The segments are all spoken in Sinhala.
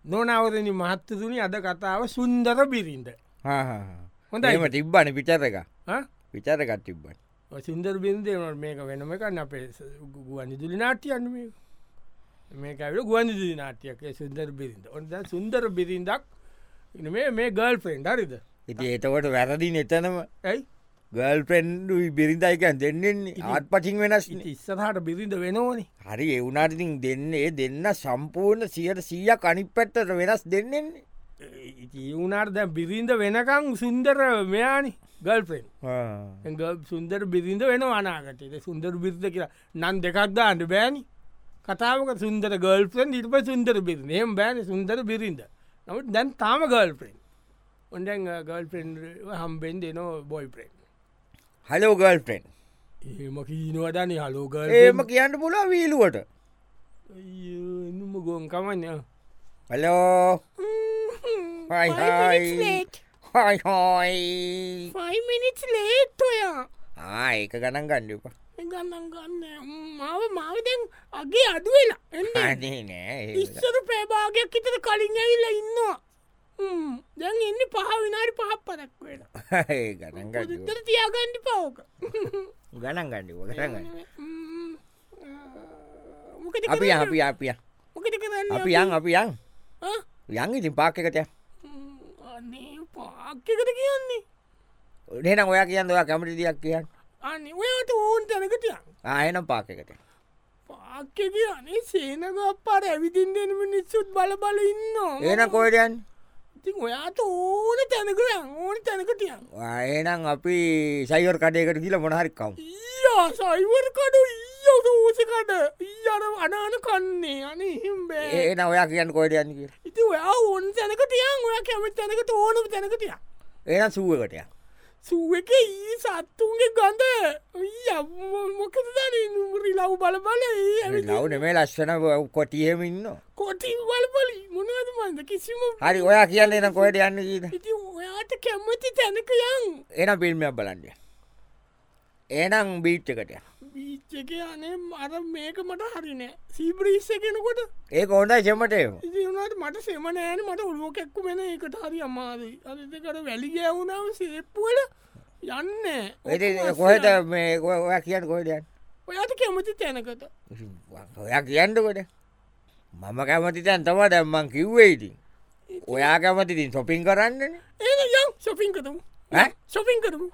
නොනවරනි මහත්තතුනි අද කතාව සුන්දර බිරින්ද හොඳම තිබ්බන පිචර එක ඈ? විචරකත් තිබ්බන සුන්දර බිරින්ද මේක වෙනම කන්න අපේ ගුවන්නිදුලි නාට්‍යයන්න මේක ඇවිල ගුවන්නිදුලි නාට්‍යයක සුන්දර බිරින්ද ඔොද සුන්දර බිරින්දක් මේ ගල් පෙන්ඩ හරිද ඉති එතකොට වැරදි එතනම ඇයි ගල් පෙන්ඩු බිරිඳයිකන් දෙන්නෙන්නේ ආත් පටින් වෙනස් ඉස්සරහට බිරිඳ වෙනවනි හරි එවුනාටිතින් දෙන්නේ දෙන්න සම්පූර්ණ 100 කනික් පැත්තට වෙනස් දෙන්නෙන්නේ ඉතිවුනාට දැ බිරින්ද වෙනකං සුන්දර මෙයානි ගල්පෙන් සුන්දර බිරිඳ වෙන අනාගටේ සුන්දර බිරිද කියලා නන් දෙකක්ද අන්ඩ බෑනි කතාවක සුන්දර ගල්පෙන් ඉට සුන්දර බිරි එම් බෑන සුන්දර බිරින්ද නමුත් දැන් තාම ගල්පෙන් ඔොඩැන් ගල්පෙන් හම්බෙන් දෙනෝ බොයිපරෙන් හලෝ ගල්පෙන් ඒම කීනවදන හලෝගල් ඒම කියන්න පුලා වීලුවට එම ගොන් කමන්න හලෝ minutes late ඔයා ඒක ගණන් ගණ්ඩපා ගන්නන් ගන්න මාව දැන් අගේ අඩුවෙලා එන්න නෑ ඉස්සර පෑභාගයක් ඉතර කලින් ඇවිල්ල ඉන්නවා දැන් එන්න පහ විනාඩි පහක් පදක් වෙන ගණන් ගඩ තර තියාගණ්ඩි පවෝක ගණන් ගණ්ඩ ගන්න මොකද අපි අපි අපිය මොකද කරන්න අපි යන් අපි යන් යන් ඉතින් පාක්කකට අනේ පාක්්‍යකට කියන්නේ නේනම් ඔයා කියන්න ඔයා කැමටි දියක් කියන්න අනි ඔයාට ඕන් තැනකටියන් ආයනම් පාකකට පාක්්‍ය කියන්නේ සේනක පාර ඇවිදින් දෙනම නිස්සුත් බල බල ඉන්න ඒන කොයටයන් ඉතින් ඔයාට ඕන තැනකයන් ඕන තැනකටියන් ඒනම් අපි සයිවර් කඩයකට කියල මොනහරිකම් ඊයා සයිවර් කඩු ඊය දෝසකට ඊයර අනාන කන්නේ අනේ හිම්බේ ඒන ඔයා කියන්න කොයටයන් කිය ඉති ඔයා ඕන් තැනකටියන් ඔය කැමති තැනකට ඕනම තැනකටිය ඒන සුවකටය සුව එක ඊ සත්තුන්ගේ ගඳ මොකද රිලව් බල බල ලවන මේ ලස්සන කොටියම ඉන්න කොටි බලබලි මොනවද මන්ද කිසිම හරි ඔයා කියන්න එන කොයට යන්න කීද ඉති ඔයාට කැම්මති තැනකයන් එන පිල්මයක් බලන්ඩ ඒනම් බීච්චකටය බීච්චක අනේ මර මේක මට හරිනෑ සීබ්‍රීස්ස කෙනකොට ඒ හොඳයි චෙමටේ ඉතිනට මට සෙමනෑන මට ඔලුවකැක්කු වෙන එකට හරි අමාදී අදකට වැලි ගෑවුණාව සේප්පුවල යන්න කොහෙත මේ ඔයා කියන්න කොහෙටයන් ඔයාට කැමති තැනකට ඔයා කියන්නකොට මම කැමති තැන් තම දැම්මන් කිව්වේඉතින් ඔයා කැමතිතින් සොපින් කරන්න ඒ යම් ශොපින් කරමු ශොපින් කරමු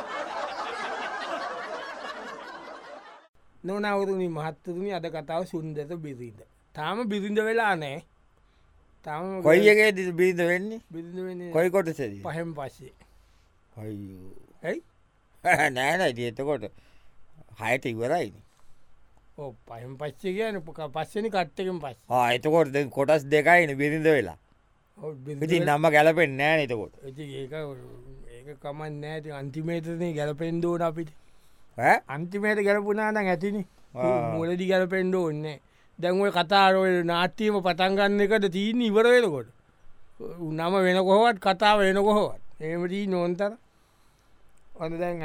නොනවරුණි මහත්තතුනි අද කතාව සුන්දත බිරිඳ තාම බිරිඳ වෙලා නෑ තම කොයිගේ දි බීද වෙන්නේ බිරිඳ වෙන කොයි කොටසද පහෙම් පස්සේ ඇයි නෑන ඉති එතකොට හයට ඉවරයි ඕ පහෙම් පච්චේ කියන පස්සනි කට්ටකෙන් පස් එතකොට කොටස් දෙකයින බිරිඳ වෙලා ඉති නම්ම ගැලපෙන් නෑ එතකොට ඒක කමන් නෑති අන්තිමේතන ගැලපෙන්ඩෝන අපිට අන්තිමයට ගැලපුනාන ඇතිනි මුලදි ගැලපෙන්ඩ ඔන්නේ දැන්ුව කතාරෝය නාට්‍යීම පටන්ගන්න එකට තිීන ඉවරවෙනකොට නම වෙන කොහොවත් කතාව වෙන කොහොවත් ඒමටී නොන්තර ඔන්න දැන්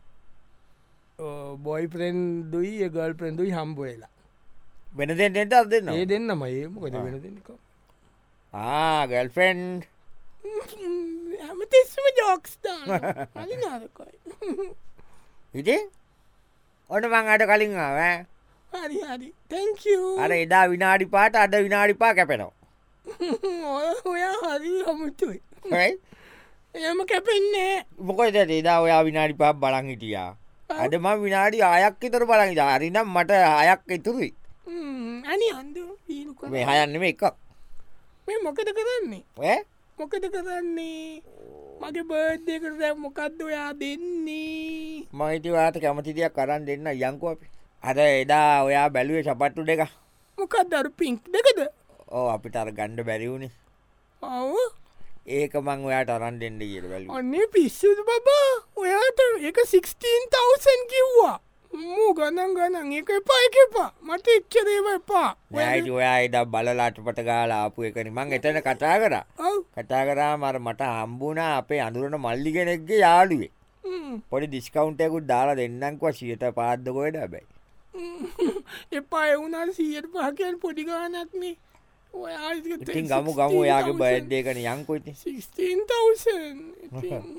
බොයි ප්‍රෙන්ඩුයි ගල් ප්‍රෙන්ඩුයි හම්බුවෙලා වෙන දෙන්නට අද දෙන්න ඒ දෙන්නම ඒමකොද වෙන දෙන්නක ගල්ෆෙන්් හැමතිස්සම ජෝක්ස්ටාන අලි නාදකොයි ඉති ඔන්න මං අට කලින් ආවෑ හරි හරි තැංකූ අර එදා විනාඩි පාට අද විනාඩිපා කැපෙනවා ඔයා හරි හමුතුයි යි එම කැපෙන්නේ මොකොද එදා ඔයා විනාඩි පා බලන් හිටියා අදම විනාඩි අයක් ඉතර බලන් හරිනම් මට අයක් ඉතුරුයි අනි අන්ද පීලුක මේ හයන්නම එකක් මේ මොකද කරන්නේ මොකද කරන්නේ මගේ බර්ධයකට දැ මොකක්ද ඔයා දෙන්නේ මහිතවාට කැමතිතියක් කරන්න දෙන්න යංකු අපි අද එදා ඔයා බැලුවේ සපට්ටු දෙක මොකක්ද අරු පින්ක් දෙකද ඕ අපිට අර ගණ්ඩ බැරිවුණේ ඔව ඒක මං ඔයාට අරන් දෙන්න කියල බැලු අන්නේ පිස්සුද බබා ඔයාට එක 16,000 කිව්වා මූ ගණන් ගණන් එක එපා එක එපා මට එච්චරේව එපා ඔයායි ඔයා එඩා බලලාට පට ගාලා ආපු එකනි මං එතන කතා කරා කතා කරා මර මට හම්බුණා අපේ අඳුරන මල්ලි කෙනෙක්ගේ යාළුවේ පොඩි ඩිස්කවුන්ටයකුත් දාලා දෙන්නංකව සියට පාද්දකොයට බැයි එපා එවුනල් 100 පහකයන් පොඩි ගානක්නේ ඉතින් ගමු ගමු යාගේ බයඩ්ඩේකන යංකොයිති 16,000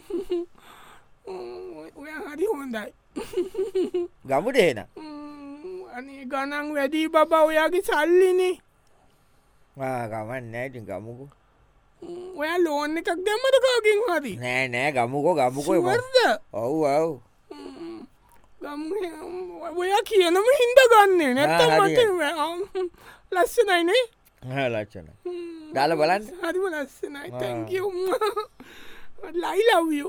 ඔය හරි හොඳයි ගමුට එන අනේ ගනන් වැඩී බබා ඔයාගේ සල්ලිනේ ගමන් නෑටින් ගමුකු ඔයා ලෝන්න එකක් දැම්මට කාකින් හරි නෑ නෑ ගමුකෝ ගමුකෝ වර්ද ඔව් ඔව් ඔයා කියනම හින්ද ගන්නේ නැත්ත මට ලස්සනයිනේ ලච්චන දාල බලන්න හරිම ලස්සනයි තැංකව ලයිලව්ය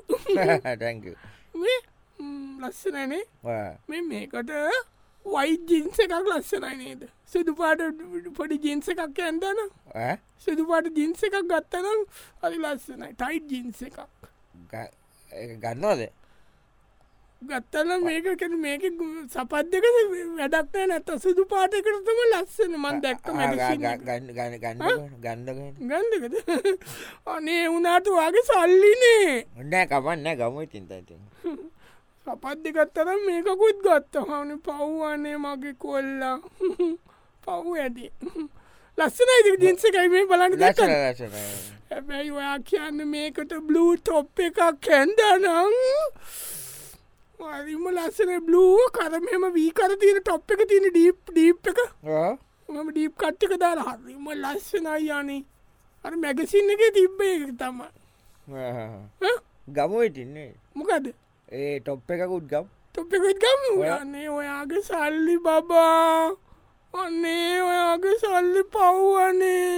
ලස්සනනේ මේකට වයි ජින්ස එකක් ලස්සනයි නේද සුදු පාට පොඩි ජින්ස එකක් ඇන්දන සුදු පාට ජින්ස එකක් ගත්තනම් හරි ලස්සනයි ටයිට් ජින්ස එකක් ගන්නවද ගත්තන මේක මේක සපත් දෙක වැඩක්නෑ නැත සුදු පාටකරතම ලස්සන මන් දැක්ක ගන්නකද අනේ වනාට වගේ සල්ලිනේ ඔන්නෑ කපන්න ගම තින්තති සපත් දෙකත්තරම් මේකකුත් ගත්ත හන පව්වන්නේ මගේ කොල්ලා පව් ඇති ලස්සනයිද ජින්සකයි මේ බලන්න දැක හැබැයි ඔයා කියන්න මේකට බ්ලූ ටොප් එකක් කැන්දනම් රිම ලස්සන බ්ලූ කරමම වී කර තියෙන ටොප් එක තියෙන ඩීප් එක මම ඩීප් කට්ටක දාලා හරිම ලස්සනයි යනේ අර මැගසින්න එක තිබ්බේ තම ගමුවටින්නේ මොකද ඒ ටොප් එකකුත් ගම් ටොප් එකකුත් ගම් අන්නේ ඔයාගේ සල්ලි බබා අන්නේ ඔයාගේ සල්ලි පව්වනේ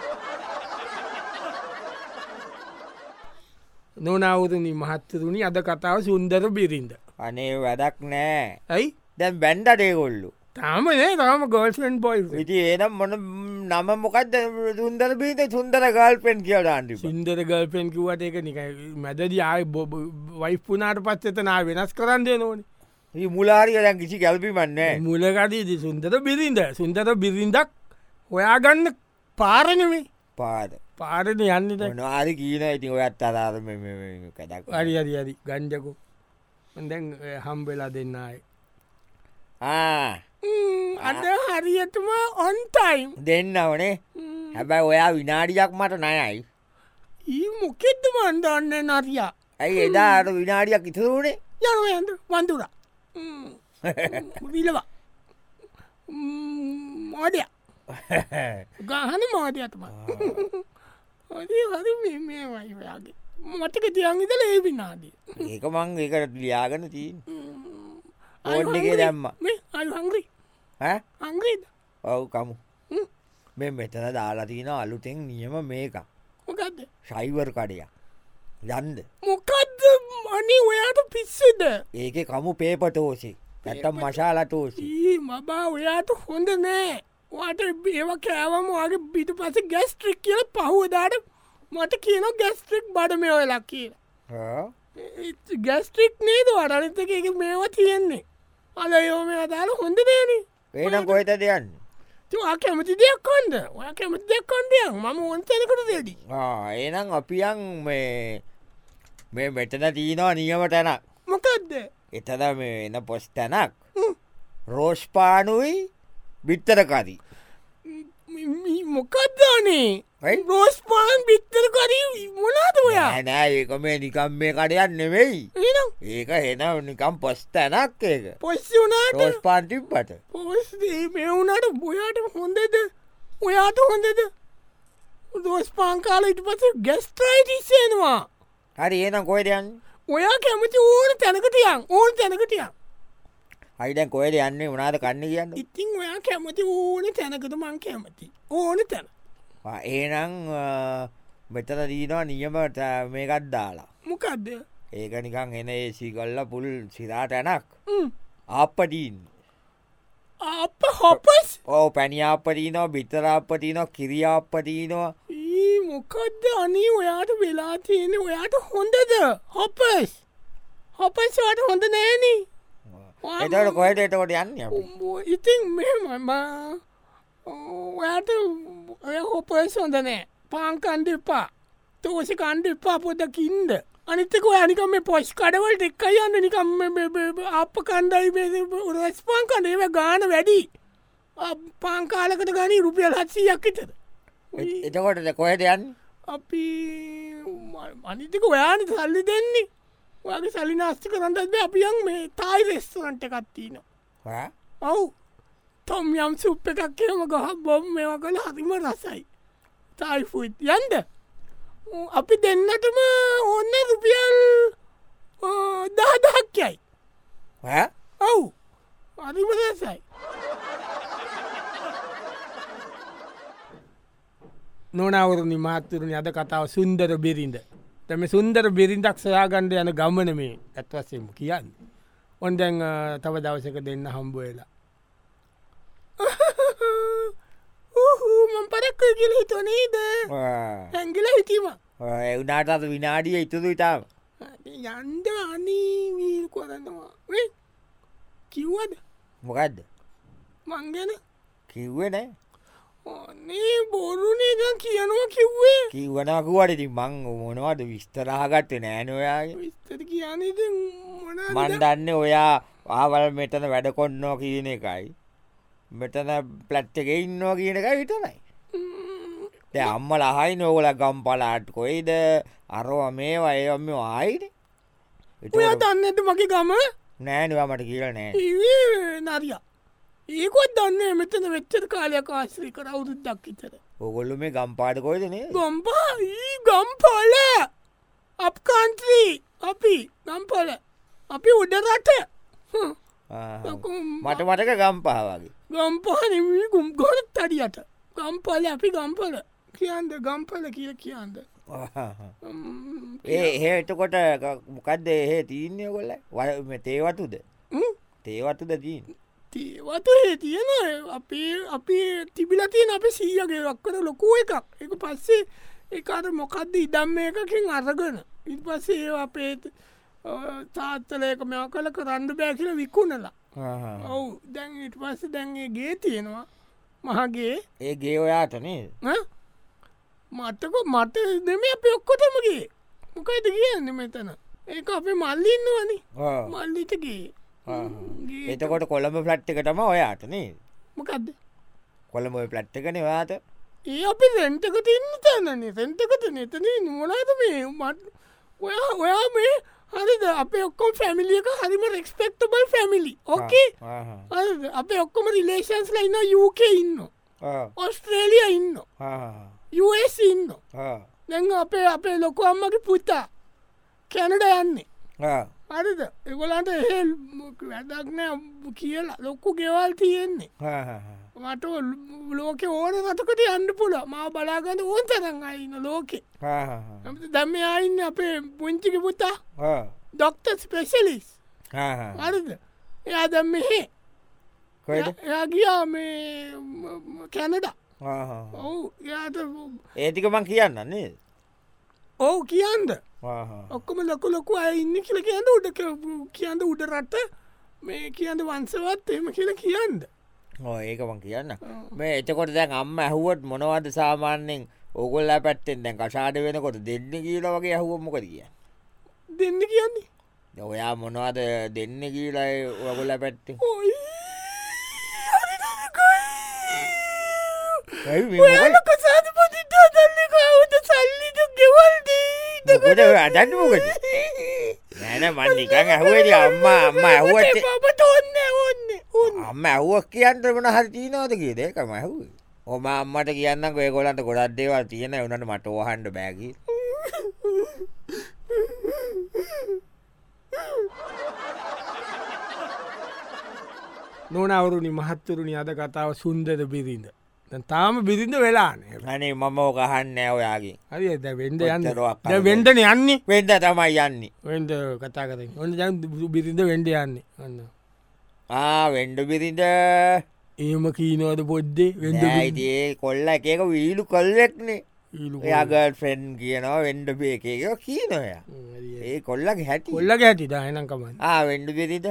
නොනවුරුණි මහත්තරුණි අද කතාව සුන්දර බිරින්ද අනේ වැඩක් නෑ ඇයි දැන් බැන්ඩටේ කොල්ලු තාමනේ තම ගෝල්ස්ෙන් බොයි ඉති ඒනම් මොන නම මොකක්ද සුන්දර බීත සුන්දර ගල්පෙන් කියල ආන්ටි සිින්දර ගල්පෙන් කිවට එක නික මැදද ආය වයිපුනාට පච්චතනා වෙනස් කරන්න නොන මුලාරිය දැන් කිසි ගැල්පිමන්නේ මුලකටීති සුන්දර බිරින්ද සුන්දර බිරින්දක් හොයාගන්න පාරණවේ පාද පාරණ යන්නට නාරි කීන ඉති ඔයත් අරාරම කදක් අරි අරි අරි ගංජකු දැන් හම්බෙලා දෙන්නයි අද හරියටම ඔන්ටයිම් දෙන්න ඕනේ හැබැයි ඔයා විනාඩියක් මට නයයි ඒ මොකෙද්ද මන්දන්න නරියා ඇයි එදාට විනාඩියක් ඉතුරුණේ යන වන්දුර විලවා මෝඩය ගහන මෝදයටම හරි මේ වයියාගේ මටක තියන් ඉදල ඒ විනාදී ඒක මං ඒකට ලියාගන තිීන් ඕන්ඩගේ දැම්ම අල් හංග්‍රී අංග්‍රීද ඔවු කමු මේ මෙතන දාලා තියන අලුතෙන් නියම මේක මොකක්ද ශයිවර් කඩයක් යන්ද මොකක්ද මනි ඔයාට පිස්සද ඒක කමු පේපටෝසි ඇටම් මශාලටෝසි මබා ඔයාට හොඳ නෑ වාට ඒව කෑවම වගේ බිට පස ගැස්ට්‍රික් කියල පහුවදාට මට කියන ගැස්ට්‍රික් බඩ මේ ඔයලා කියලා ගැස්ට්‍රික් නේද වටනතක එක මේවා තියෙන්නේ අල යෝම අදාල හොඳ දේන ඒනම් කොයිත දෙයන්න තුවා කැමති දෙයක් කොන්ද ඔය කැමති දෙයක් කොන්දය ම ඔන්තනකට දෙදී ඒනම් අපියන් මේ මෙතන තියනවා නියම තැනක් මොකක්ද එතද මේ එන පොස් තැනක් රෝෂ්පානුයි බිත්තරකදී මොකක්දානේ රෝස්පාන් බිත්තරකරී මොනාද ඔයා නෑ ඒක මේ නිකම් මේ කඩයන්න නෙවෙයි ඒක එන නිකම් පොස් තැනක් ඒක පොස්ස වනාට රෝස්පාන්ටිප්පට පොස් මේ වුණට බොයාට හොඳද ඔයාට හොඳද රෝස්පාන් කාල ඉට පස ගැස්ට්‍රයිටිස්සේනවා හරි ඒනම් කොයිදයන්න ඔයා කැමති ඕන තැනකටියන් ඕන තැනකටියන් අයිඩැන් කොයද යන්නේ වනාද කන්න කියන්න ඉතින් ඔයා කැමති ඕන තැනකට මං කැමති ඕන තැන ඒනං මෙතන දීනවා නියමට මේකත් දාලා මොකක්ද ඒක නිකං එන ඒසිකොල්ල පුල් සිරාට ඇනක් ආප්පටීන් අප හොපස් ඕ පැණිආප්පටීනෝ බිතරාප්පටීනෝ කිරියාප්පටීනවා මොකක්ද අනී ඔයාට වෙලා තියෙන ඔයාට හොඳද හොපස් හොපස්වාට හොඳ නෑනේ එතට කොහට එතකොට යන්න ඉතින් මෙම ඔයාට ඔය හොපස් හොඳ නෑ පාංකන්ඩ එපා තෝසි කණ්ඩ එපා පොදකින්ද අනිතක යනිකම මේ පොස් කඩවලට එක්ක යන්න නිකම් අප කණ්ඩයි රස්පාන් කණ්ඩ ඒව ගාන වැඩි පාංකාලකට ගනී රුපියල් 700ක් විතර එතකොටද කොහෙද යන්න අපි අනිතික ඔයානි සල්ලි දෙන්නේ ඔයාගේ සලි නාස්ති කරන්නද අපියන් මේ තායි රෙස්තුරන්ට එකත්තින ඔවු තොම් යම් සුප් එකක් කියම ගහ බොම් මේවා කළ හරිම රසයි තායිෆුත් යන්ද අපි දෙන්නටම ඔන්න රුපියල් 10,000යි ඔවු අරිම රසයි නොනවරුණි මාත්තුරුණි අද කතාව සුන්දර බිරිඳ තැම සුන්දර බිරිඳක් සොයාගණ්ඩ යන ගමන මේ ඇත්වස්සෙම කියන්න ඔොන්දැන් තව දවසක දෙන්න හම්බුවෙලා මම් පරක්ක කියල හිතනේද හැගිල හිටීම එවනාට අද විනාඩිය ඉතුතු ඉතාම යන්ද අනී කොරන්නවා කිව්වද මොකක්ද මංගන කිව්වේ නෑ ඕනේ බොරුනේ ද කියනවා කිව්වේ කිව්වනකුවට ඉති මං මොනවද විස්තරාගත්ත නෑනොයාගේ විස්තර කියනද මන් දන්න ඔයා ආවල් මෙතන වැඩ කොන්නෝ කියන එකයි මෙතන ප්ලට්ටක ඉන්නවා කියන එක විතරයි අම්ම ලහයි නෝගල ගම් පලාට් කොයිද අරවා මේවා ඒම ආයින ඔයා දන්නට මගේ ගම නෑනවා මට කියල නෑ නරිය ඒකොත් දන්න මෙතන වෙච්චර කාලයක් ආශ්‍රී කර අවුරුද්දක් ඉතර ඔගොල්ලු මේ ගම්පාට කොයිදනේ ගම්පා ගම්පල අප්කාන්ත්‍රී අපි ගම්පල අපි උඩරට මට මටක ගම්පාවාගේ ගම්පානමී ගුම් ගොනත් අඩියට ගම්පල අපි ගම්පල කියන්ද ගම්පල කිය කියන්ද ඒ එතකොට මොකක්ද එහෙ තියන්නේ කොල්ල තේවතුද තේවතුද දීන් තේවතු තියෙන අපි තිබිලතියන අප සීයගේ වක්කර ලොකුව එකක් එක පස්සේ එකට මොකක්ද ඉඩම්ම එකකින් අරගන ඉත් පස්සේ ඒ අපේත් තාත්තලයක මෙ කල කරන්න බෑ කියල විකුණලා ඔවු දැන් ඉට පස්ස දැන්ගේ ගේ තියෙනවා මහගේ ඒ ගේ ඔයාටනේ මටක මට දෙම අප ඔක්කොටමගේ මොකයිද කියන්න මෙතන ඒ අපේ මල්ලින්නවනි මල්ලිටගේ එතකොට කොළඹ ප්ලට් එකටම ඔයාටනේ මොකක්ද කොළඹ ප්ලට් එකන වාට ඒ අපි රෙන්ටකට ඉන්න තැනන්නේ සෙන්ටකට නතන මොලාද මේ මට ඔයා මේ හරිද අපේ ඔක්කොම ෆැමිලියක හරිම රෙක්ස්පෙක්ටබල් ෆැමිලි ඕකේ අපේ ඔක්කොම රිලේෂන්ස් ලයින්න යුක ඉන්න ඔස්ට්‍රේලිය ඉන්න US ඉන්න දැන් අපේ ලොකු අම්මගේ පුතා කැනඩ යන්නේ හරිද එගොලන්ට එහෙ වැඩක්නෑ කියලා ලොක්කු ගෙවල් තියෙන්නේ මට ලෝක ඕන රටකට අන්න පුල මා බලාගන්න ඕන් තරන් අයින්න ලෝකෙ දම්ම අයින්න අපේ පුංචික පුතා ඩොක්ට ස්පෙශලිස් හරිද එයා දම්ම එහෙ එයා ගියා මේ කැනඩ ඔවු යාට ඒතික මං කියන්නන්නේ ඔවු කියන්ද ඔක්කොම ලොක ලොකු අය ඉන්න කියල කියන්න උඩ කියන්න උඩ රට මේ කියන්න වන්සවත් එම කියල කියන්න ඒකමං කියන්න මේ එතකොට දැන් අම්ම ඇහුවත් මොනවද සාමාන්‍යෙන් ඔගොල්ල පැත්තෙන් දැන් කශාඩ වෙනකොට දෙන්න කියල වගේ ඇහුවමොක කිය දෙන්න කියන්නේ ඔයා මොනවද දෙන්න කියලයි ඔගොල්ල පැත්තේ කසාද පොතිට දල්ල කවුද සල්ලිට ගෙවල්දී අදන්න මොකද නැන මන්නිකන් ඇහුවද අම්ම ඇහුවට ඔන්න ඔන්න අම්ම ඇහුවක් කියන්න වන හරිතිීනවද කිය දෙකම ඇහුව ඔම අම්මට කියන්න ඔය ගොලන්ට ගොඩක් දේවල් තියෙන වනට මට ඔහන්ඩ බෑකි නොනවරුණි මහත්තුරුණි අද කතාව සුන්දර බිරිඳ තාම බිරිඳ වෙලානේ අනේ මම ඕකහන්න ඔයාගේ හරි වෙන්ඩ යන්න වෙන්ඩන යන්නේ වෙන්ඩ තමයි යන්නේ වෙන්ඩ කතා කර ඔන්න ජ බිරිඳ වෙන්ඩ යන්නේ ඔන්න වෙන්ඩ බිරිඳ ඒම කීනවද පොඩ්ඩේ වෙන්ඩේ කොල්ල එකක වීලු කොල්වෙක්නේ යාගල් ෆෙන්න් කියනවා වෙන්ඩ බේකයෝ කීනොය ඒ කොල්ලගේ හැටි කොල්ලගේ හැටි දහනකමන්න වෙන්ඩ බිරිඳ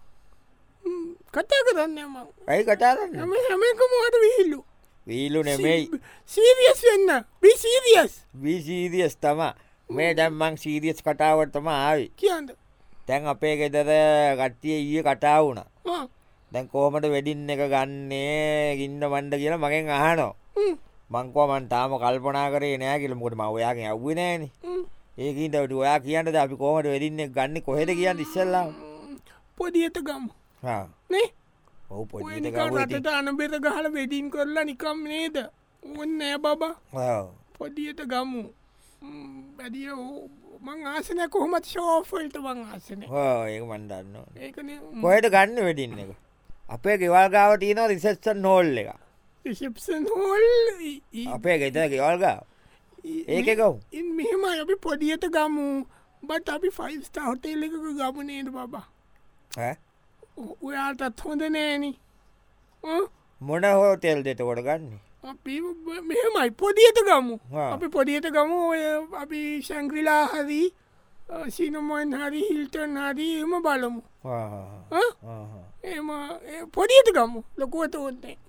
කතා කරන්න ඇයි කතාරන්න හැමකමට විහිල්ලු වීලු නෙමෙයි සීරියස් වෙන්න බිසීරියස් විසීරියස් තම මේ දැම්මං සීරියස් කතාවටම ආවි කියන්න තැන් අපේ ගෙදර කට්ටිය ඊය කටා වුණ දැන් කෝමට වෙඩින්න එක ගන්නේ ගින්න මණ්ඩ කියලා මගෙන් අහනෝ මංකවමන් තාම කල්පනා කරේ නෑ කියලමුට ම ඔයාගේ අව්ව නෑන ඒකන්ට ඔයා කියන්නද අපි කෝමට වෙදින්න ගන්න කොහෙද කියන්න ඉස්සල්ලා පොදියට ගම් නේ ඔහු පො රටට අනබෙත ගහල වෙඩින් කරලා නිකම් නේද ඔන්න නෑ බබා පොදියට ගමු බැදිය මං ආසනය කොහොමත් ශෝෆල්ට මං ආසන ඒ මන්දන්න කොහට ගන්න වෙඩින්න එක අපේ ගෙවල් ගාව තියන රිසෙස්ටන් හෝල් එක රිසප්සන් හෝල් අපේ ගෙත ගෙවල්ගාව ඒක ගව් ඉන් මෙහෙම අපි පොඩියට ගමු බට අපි ෆයිස්ට හොටේල් එකක ගමනේද බබා ඔයාටත් හොඳ නෑන මොන හෝටෙල් දෙත කොට ගන්නේ අපි මෙහෙමයි පොඩියට ගමු අපි පොඩියට ගමු ඔය අපි ශංක්‍රලා හරි සිනමොන් හරි හිල්ටන් හරි එම බලමු එම පොඩියට ගමු ලොකුවත ඔොන්නේ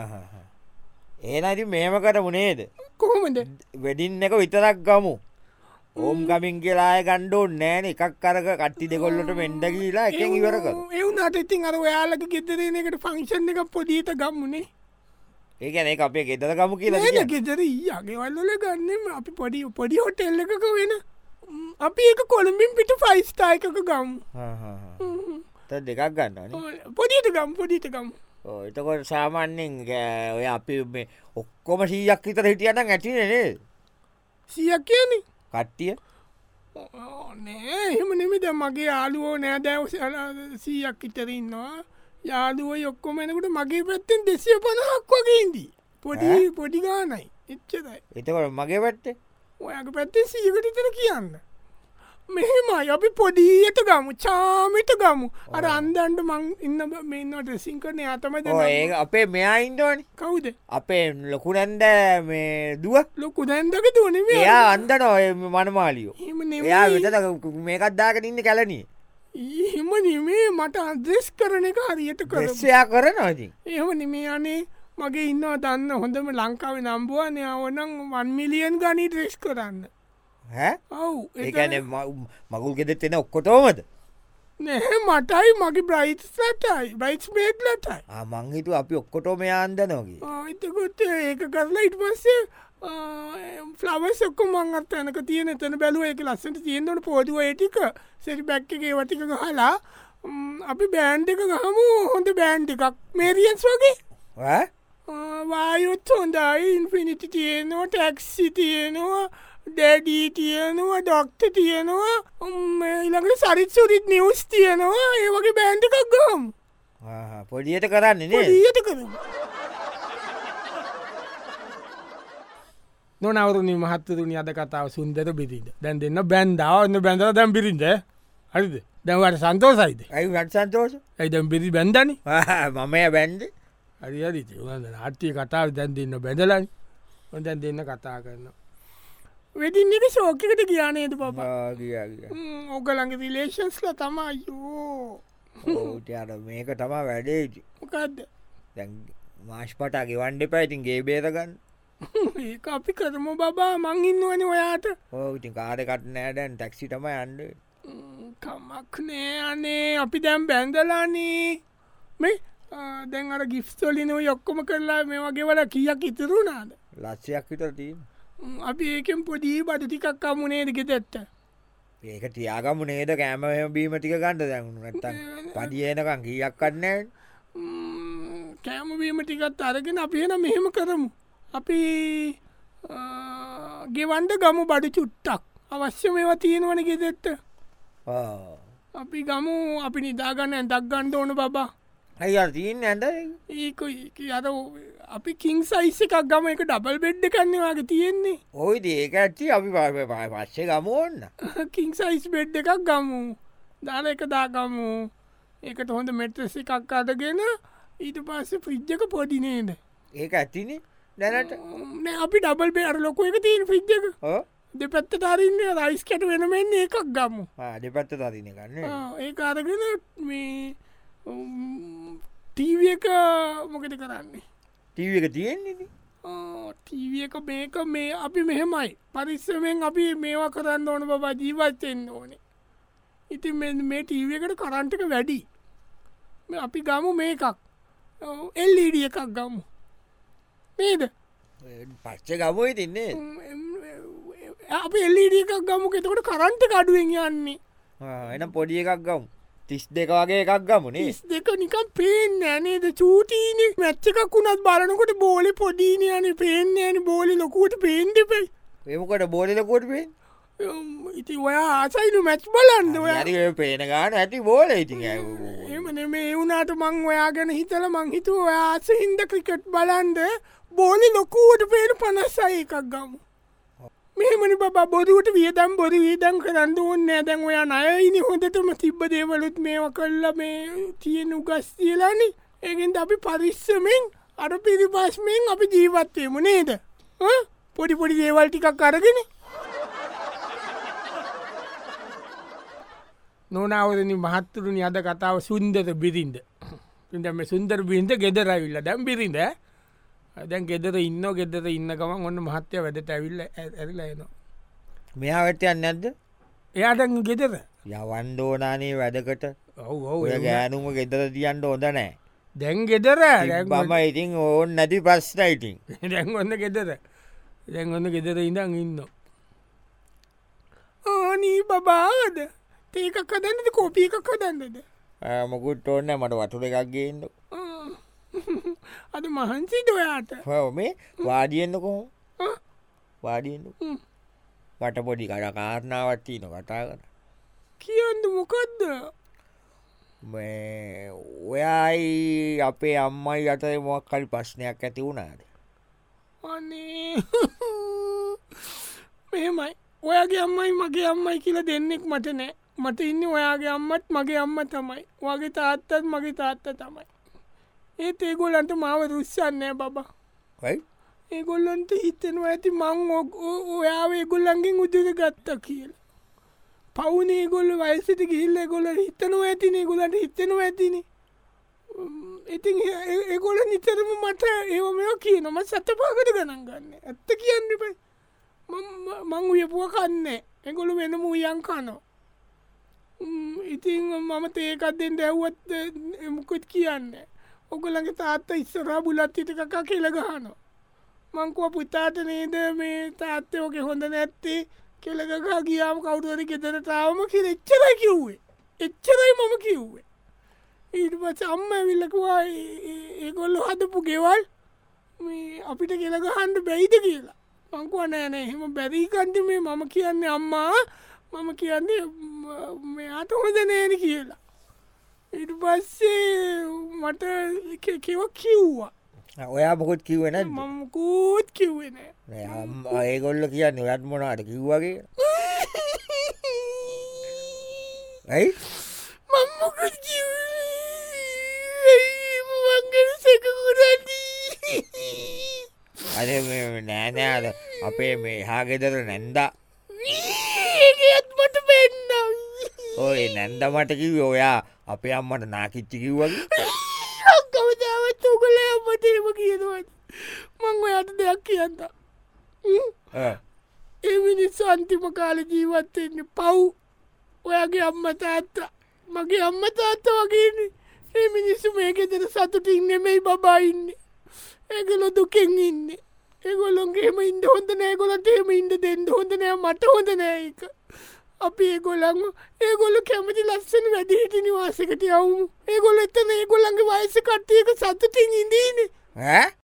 ඒනති මේම කරමු නේද කොහොමද වෙඩින්න එක විතරක් ගමු ඕම් ගමින් කියලාය ගණ්ඩෝ නෑන එකක් කරක කට්ටි දෙකොල්ලට මෙන්ඩ කියලා එක ඉවරක එවුනට ඉතින් අර ඔයාලක ගෙතරන එකට ෆංක්ෂන් එක පොඩියට ගම්මුණේ ඒකන එක අපේ ගෙතර ගමු කියලා ගෙතර යාගේවල්ල ගන්න අපි පොඩි හොටෙල්ල එකක වෙන අපි ඒක කොළඹින් පිට ෆයිස්ථායකක ගම් දෙකක් ගන්න පොඩියට ගම් පොඩිට ගම් එතකොට සාමාන්‍යෙන් ඔය අපි ඔක්කොම සීයක් විතර හිටියන ඇතිනේ සියක් කියන කට්ටිය නෑ එහෙම නෙමිද මගේ යාලුවෝ නෑ දැව සීයක් ඉතරන්නවා යාදුව යොක්කොම එනකට මගේ පැත්තෙන් 250ක් වගේන්දී පොඩි ගානයි එච්චදයි එතකොට මගේ පැත්තේ ඔයක පැත්තේ සීකටිතර කියන්න මෙහෙමයි අපි පොඩියට ගමු චාමිට ගමු අර අන්දන්ට මං ඉන්න මෙන්නට සිංකරන අතමද ඒ අපේ මෙයා ඉන්දවන කවුද අපේ ලොකුරැන්ඩ මේ දුව ලොකු දැන්දක දුවන එයා අන්දන ඔය මනමාලියෝ එයා විට මේකත්දාකට ඉන්න කැලනී එහෙම නෙමේ මට අදෙස් කරන එක හරියට කරසයා කරනති එහෙම නෙමේ අනේ මගේ ඉන්නවා දන්න හොඳම ලංකාව නම්බුවනය ඕනම් 1 මිලියන් ගනී ට්‍රෙස් කරන්න ඔව් ඒන මගුල් ගෙදෙත් එෙන ඔක්කොටෝමද නැහැ මටයි මගේ බ්‍රයිට්ලටයි බ්‍රයිට් මේට් ලටයි මංහිතු අපි ඔක්කොටෝ මෙයාන්ද නොගේ එතකොත් ඒක කරලා ඉට පස්සේ ෆ්ලවස් ඔක්කො මංගත් ඇනක තියෙන තැන බැලුව එක ලස්සට තියෙන්න්නට පෝදුව ඒටික සෙරි බැක්ක එක වටික හලා අපි බෑන්් එක ගහමු හොඳ බෑන්් එකක් මේරියන්ස් වගේ වායුත් හොඳයි ඉන්ෆිනිටි තියෙනවා ටැක්සි තියෙනවා ඩැඩී තියෙනවා ඩොක්ට තියෙනවා ඉළඟට සරිත් සුරිත් නිවස් තියෙනවා ඒ වගේ බෑන්් එකක් ගම් පොඩියට කරන්නේ ඊයට කරම නොනවරුණි මහත්තරුණි අද කතාව සුන්දර බිරිඳ දැන් දෙන්න බැන්දාවන්න බැඳල දැම් බිරින්ද හරිද දැවට සන්තෝසයිද ඇයි වට සන්තෝස ඇයි දැම් බිරි බැන්ධන මමය බැන්ඩ හරි හරි ආට්ටිය කතාව දැන් දෙන්න බැඳලන් හොඳැන් දෙන්න කතා කරන්න වෙඩින් එක ශෝකකට ගියානේද පපා ඕකළඟ රිලේශන්ස්ල තමයියෝ ඕටයාට මේක තමා වැඩේ මොකක්ද දැන් මාශ්පටා ගෙවන්ඩ පැයිතින් ගේ බේරගන්න ඒ අපි කරමු බබා මං ඉන්නවන ඔයාට ඕඉතින් කාරකට නෑඩැන් ටැක්සි තම අන්ඩ කමක් නෑ අනේ අපි දැම් බැන්දලානේ මේ දැන් අර ගිෆ්ස්තොලිනව යොක්කොම කරලා මේ වගේ වල කියක් ඉතුරුණාද ලක්ෂයක් විතර තිීම අපි ඒකෙන් පොඩී බඩ ටිකක් අමුණේදක ඇත්ත ඒක තියාගම නේද කෑම බීම ටික ගණඩ දැන්ුණු නැත්තන් පදියනකං කියක් කන්නෑ කෑමවීම ටිකත් අරගෙන අපි එන මෙහෙම කරමු අපි ගෙවන්ඩ ගමු බඩ චුට්ටක් අවශ්‍ය මේවා තියෙනවන ගෙදෙත්ත අපි ගමු අපි නිදාගන්න ඇතක් ගණ්ඩ ඕන බබා ඇයි තියන්න ඇඳ ඒක අර අපි කින් සයිස්ස එකක් ගම එක ඩබල් බෙඩ්ඩ කන්නවාගේ තියෙන්නේ ඔයිද ඒක ඇත්ති අපි පස්සේ ගම ඕන්න කින් සයිස් බෙඩ් එකක් ගමු දාන එක දාගමු ඒකට හොඳ මෙට්‍රෙස් එකක් අදගෙන ඊට පස්සේ ෆ්‍රිජ්ජක පොඩිනේද ඒක ඇතිනේ දැනට නෑ අපි ඩබල් බේර ලොක එක තිීන් ෆිජ්ජක දෙපැත්ත තරන්න රයිස් කැට වෙනමෙන්නේ එකක් ගමු දෙපැත්ත තරින ගන්න ඒ අරගෙන මේ ටීව එක මොකද කරන්නේ ටීව එක තියෙන්නේ ටීව එක මේක මේ අපි මෙහෙමයි පරිස්සමෙන් අපි මේවා කරන්න ඕන බබා ජීවත්වෙන්න ඕනේ ඉතින් මේ ටීව එකට කරන්ටක වැඩි අපි ගමු මේකක් එල්ලීඩිය එකක් ගමු නේද පච්ච ගමුයි තින්නේ අප එල්ලඩ එකක් ගමුක එතකොට කරන්ට කඩුවෙන් යන්නේ එන පොඩි එකක් ගම් 32 වගේ එකක් ගමුණේ ඉස් දෙක නිකම් පේෙන් නෑනේද චූටීන මැච්චකක් වුණත් බලනකොට බෝලි පොඩීන යන පේෙන් ෑන බෝලි ලොකුවට පේන්ඩපයි එමකට බෝලිලකොටපේ ඉති ඔයා ආසයිනු මැච් බලන්ද ය පේන ගාන ඇති බෝල ඉති එමන මේ වුනාට මං ඔයා ගැන හිතල මං හිතු ඔයා ආස හින්ද ක්‍රිකට් බලන්ද බෝලි ලොකුවට පේන 56 එකක් ගමු මෙමනි බ බොරුවට වියදම් බොරු වියදම් කරන්න ඕන්න දැන් ඔයා නයයිනි හොඳටම තිබ්බ දේවලුත් මේව කල්ල මේ තියෙන උගස් තියලානි ඒගෙන්ද අපි පරිස්සමෙන් අර පිරිපස්මෙන් අපි ජීවත්තයමු නේද පොඩි පොඩි දේවල් ටිකක් අරගෙන නොනවරනි මහත්තුරුණි අද කතාව සුන්දර බිරින්ද මේ සුන්දර බිරින්ද ගෙදරවිල්ල දැම් බිරිඳ දැන් ගෙදර ඉන්න ගෙදර ඉන්න ගමන් ඔන්න මහත්‍යය වැඩට ඇවිල්ල ඇරිලයනවා මෙයා වැටයන්න නැද්ද එයාට ගෙදර යවන්ඩෝනානේ වැඩකට ඔව් ගෑනුම ගෙදර තියන්ට හොඳ නෑ දැන් ගෙදර බම ඉතින් ඕන් නැති ප්‍රශ්නයිටින් දැන් ඔන්න ගෙදර දැන් ඔන්න ගෙදර ඉඳන් ඉන්න ආනී බබාද ඒක කදන්නද කෝපිය එකක් කදන්නද මොකුත් ඕන්න මට වතුර එකක් ගේන්න අද මහන්සිට ඔයාට මේ වාඩියෙන්න්න කොහොම වාඩියෙන්න්න වට පොඩි කඩ කාරණාවත්තිී නො කතා කර කියන්න මොකක්ද ඔයයි අපේ අම්මයි අතර මොක් කල් ප්‍රශ්නයක් ඇති වුණාද අනේ මෙහෙමයි ඔයාගේ අම්මයි මගේ අම්මයි කියලා දෙන්නෙක් මට නෑ මට ඉන්න ඔයාගේ අම්මත් මගේ අම්ම තමයි වගේ තාත්තත් මගේ තාත්ත තමයි ඒත් ඒගොල්ලන්ට මාව රුස්සන්නෑ බබා ඒගොල්ලන්ට හිතෙනවා ඇති මං ඔයාව ඒගොල්ලන්ගෙන් උදර ගත්තා කියලා පවුනේ ගොල්ල වයිසිට ගිල්ල ගොල හිතනවා ඇතිනේ ගොලට හිතෙනවා ඇතින ඉතින් ඒගොල නිතරම මට ඒවම කියනම සතපාකට ගණන් ගන්න ඇත්ත කියන්න පයි මං උයපුුව කන්නේ එගොලු වෙනම උයන් කනෝ ඉතින් මම තේකක්දෙන් දැව්වත් එමකුත් කියන්න ඔගොලගේ තාත්ත ඉස්සරා බුලත් හිටකක් කෙළගහනෝ මංකුව පුතාට නේද මේ තාත්තයෝගේ හොඳ නැත්තේ කෙළගා ගියාම කවුතුවරි ගෙදරටාවම කිය එච්චරයි කිව්වේ එච්චරයි මම කිව්වේ ඊට පස අම්ම ඇවිල්ලකවා ඒගොල්ල හදපු ගෙවල් මේ අපිට කෙළගහන්ඩ බැයිද කියලා මංකුව නෑනෑ එහෙම බැරිකන්ති මේ මම කියන්නේ අම්මා මම කියන්නේ මෙයාට හොඳ නෑන කියලා ඊට පස්සේ මට කෙව කිව්වා ඔයා මොකුත් කිව්වෙන මමකුත් කිව්වෙන ඒගොල්ල කියන්න ඔයත් මොනාට කිව්වගේ ඇයි මම්මකුත් මංගෙන සැකකුරදී අද නෑනෑද අපේ මේ හා ගෙදර නැන්දා ඒත්මට පෙන්න්න ඔය නැන්දමට කිව ඔයා අපේ අම්මට නාකිච්චි කිව්වගේ කවදාවත් උගල අම්මටේම කියනවට මං ඔයාට දෙයක් කියන්න ඒ මිනිස් අන්තිම කාල ජීවත්තෙන්නේ පව් ඔයාගේ අම්ම තාත්ත මගේ අම්ම තාත්ත වගේන ඒ මිනිස්සු මේකෙතර සතුටින් නෙමෙයි බබාඉන්න ඒගොලො දුකෙන් ඉන්න ඒගොලොන්ගේම ඉන්ද හොඳ නෑගොලට එම ඉන්ද දෙන්න හොඳ නෑ මට හොඳ නෑක අපි ඒගොලන් ඒගොල්ල කැමති ලස්සන වැඩිහිටි නිවාසකට යවුමු ඒගොල්ල එතන ඒගොල්ලන්ගේ වයස කට්ටියක සතුටින් ඉඳීන